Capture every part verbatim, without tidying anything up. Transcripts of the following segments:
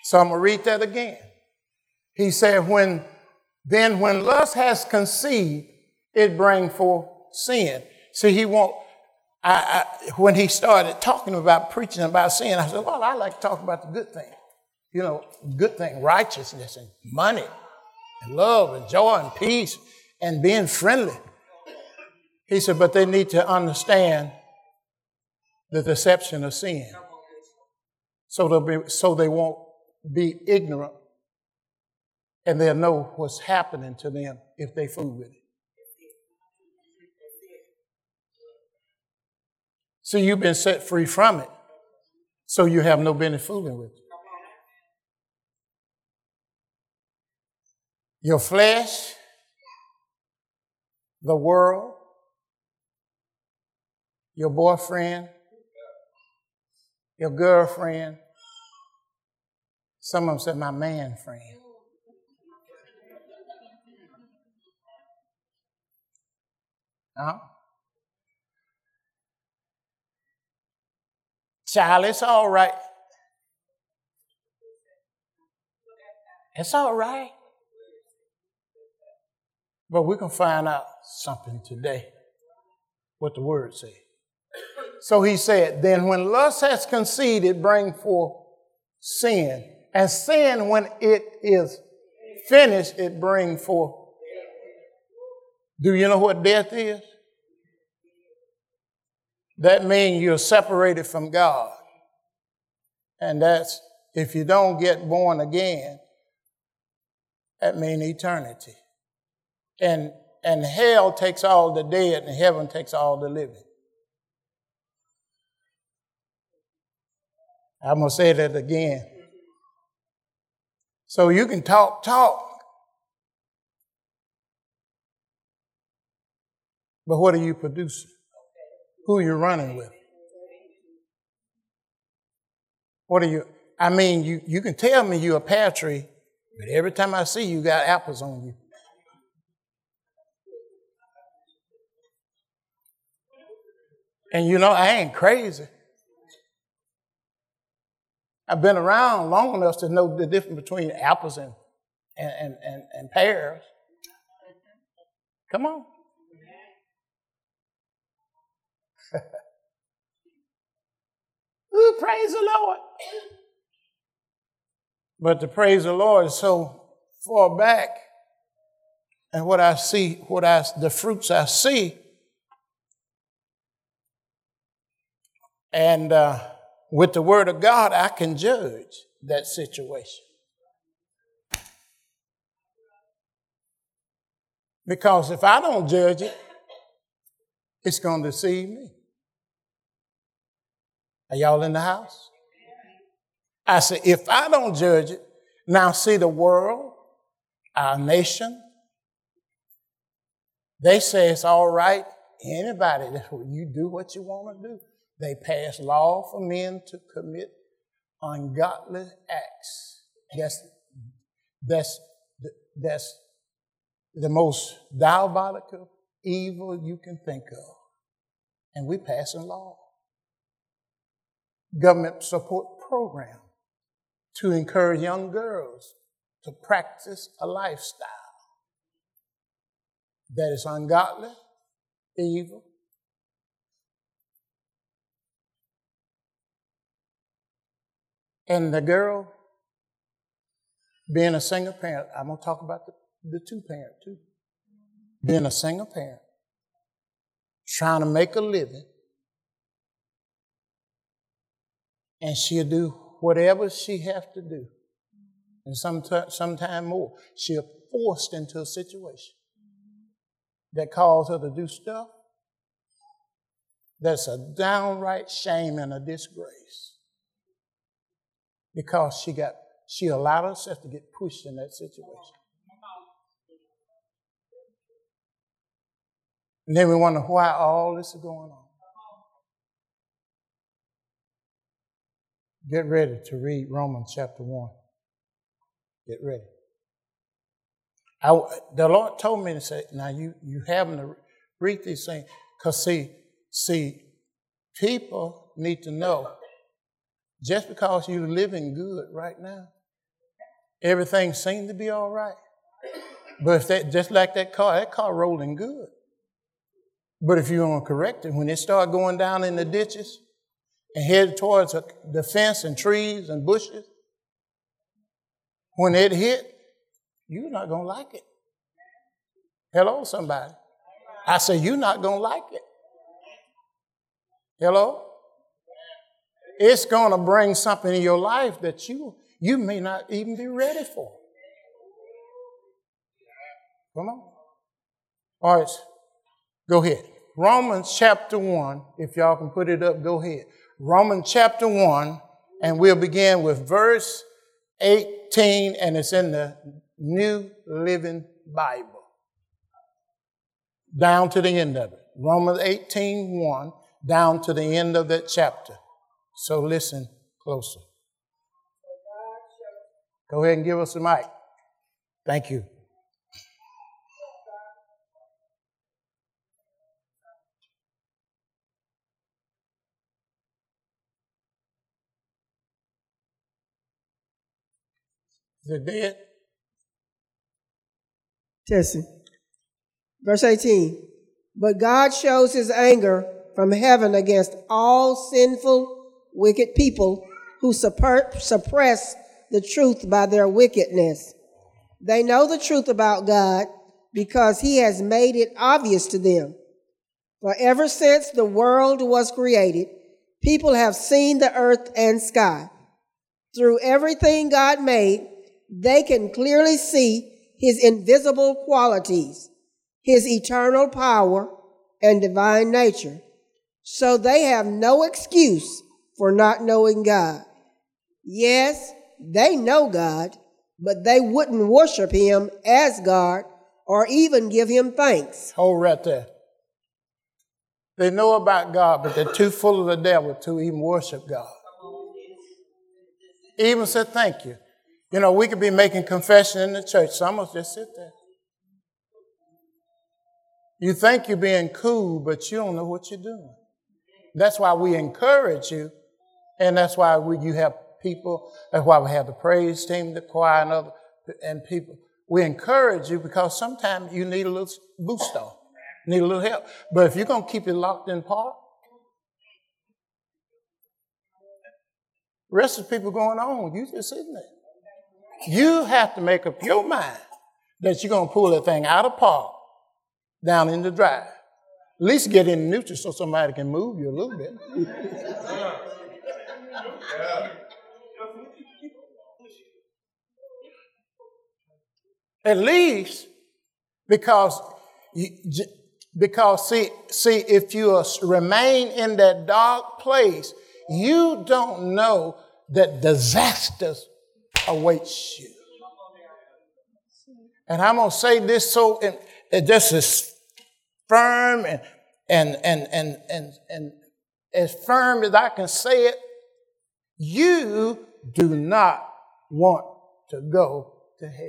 So I'm going to read that again. He said, when then when lust has conceived, it brings forth sin. See, he won't, I, I, when he started talking about preaching about sin, I said, well, I like to talk about the good thing. You know, good thing, righteousness and money and love and joy and peace and being friendly. He said, but they need to understand the deception of sin. So they'll be, so they won't be ignorant and they'll know what's happening to them if they fool with it. So you've been set free from it. So you have no business fooling with it. Your flesh, the world, your boyfriend, your girlfriend. Some of them said my man friend. Huh? Child, it's all right. It's all right. But we can find out something today, what the word says. So he said, then when lust has conceived, it brings forth sin. And sin, when it is finished, it brings forth. Do you know what death is? That means you're separated from God. And that's, if you don't get born again, that means eternity. And, and hell takes all the dead and heaven takes all the living. I'm going to say that again. So you can talk, talk. But what are you producing? Who are you running with? What are you, I mean, you, you can tell me you're a pear tree, but every time I see you, you got apples on you. And you know, I ain't crazy. I've been around long enough to know the difference between apples and, and, and, and, and pears. Come on. Ooh, praise the Lord. But to praise the Lord is so far back. And what I see, what I, the fruits I see. And uh, with the word of God, I can judge that situation. Because if I don't judge it, it's going to deceive me. Are y'all in the house? I said, if I don't judge it, now see the world, our nation, they say it's all right. Anybody, you do what you want to do. They pass law for men to commit ungodly acts. That's, that's, that's the most diabolical evil you can think of. And we passing law. Government support program to encourage young girls to practice a lifestyle that is ungodly, evil. And the girl, being a single parent, I'm going to talk about the, the two parent too. Being a single parent, trying to make a living, and she'll do whatever she has to do. And sometime, sometime more. She'll forced into a situation that caused her to do stuff that's a downright shame and a disgrace. Because she got, she allowed herself to get pushed in that situation. And then we wonder why all this is going on. Get ready to read Romans chapter one. Get ready. I, the Lord told me to say, now you, you having to read these things. Because see, see, people need to know, just because you're living good right now, everything seemed to be all right. But if that, just like that car, that car rolling good. But if you don't correct it, when it start going down in the ditches and head towards the fence and trees and bushes, when it hit, you're not going to like it. Hello, somebody. I say you're not going to like it. Hello? It's going to bring something in your life that you, you may not even be ready for. Come on. All right, go ahead. Romans chapter one, if y'all can put it up, go ahead. Romans chapter one, and we'll begin with verse eighteen, and it's in the New Living Bible. Down to the end of it. Romans eighteen one, down to the end of that chapter. So listen closer. Go ahead and give us the mic. Thank you. Is it dead? Testing. Verse eighteen. But God shows his anger from heaven against all sinful, wicked people who support, suppress the truth by their wickedness. They know the truth about God because he has made it obvious to them. For ever since the world was created, people have seen the earth and sky. Through everything God made, they can clearly see his invisible qualities, his eternal power and divine nature. So they have no excuse for not knowing God. Yes, they know God, but they wouldn't worship him as God or even give him thanks. Hold right there. They know about God, but they're too full of the devil to even worship God. Even said thank you. You know, we could be making confession in the church. Some of us just sit there. You think you're being cool, but you don't know what you're doing. That's why we encourage you, and that's why we, you have people. That's why we have the praise team, the choir, and other and people. We encourage you because sometimes you need a little boost off, need a little help. But if you're going to keep it locked in park, rest of the people going on, you just sitting there. You have to make up your mind that you're going to pull that thing out of park, down in the drive. At least get in neutral so somebody can move you a little bit. At least because, you, because see, see, if you remain in that dark place, you don't know that disasters awaits you. And I'm going to say this so it, it just as firm and, and, and, and, and, and as firm as I can say it. You do not want to go to hell.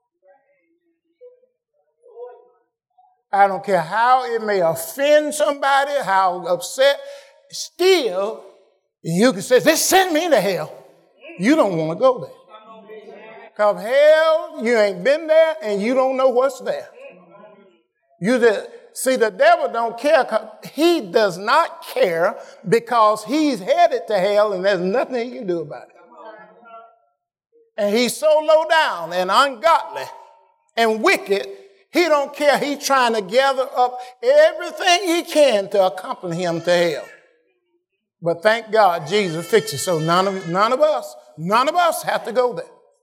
I don't care how it may offend somebody, how upset, still you can say, this send me to hell. You don't want to go there. Because hell, you ain't been there and you don't know what's there. You just, see, the devil don't care. He does not care because he's headed to hell and there's nothing he can do about it. And he's so low down and ungodly and wicked, he don't care. He's trying to gather up everything he can to accompany him to hell. But thank God Jesus fixed it. So none of, none of us, none of us have to go there.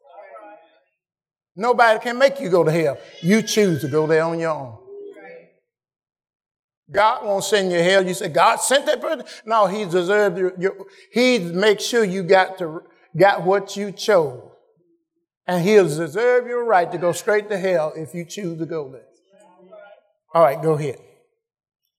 Nobody can make you go to hell. You choose to go there on your own. God won't send you to hell. You say, God sent that person. No, he deserved your, your he makes sure you got to got what you chose. And he'll deserve your right to go straight to hell if you choose to go there. All right, go ahead.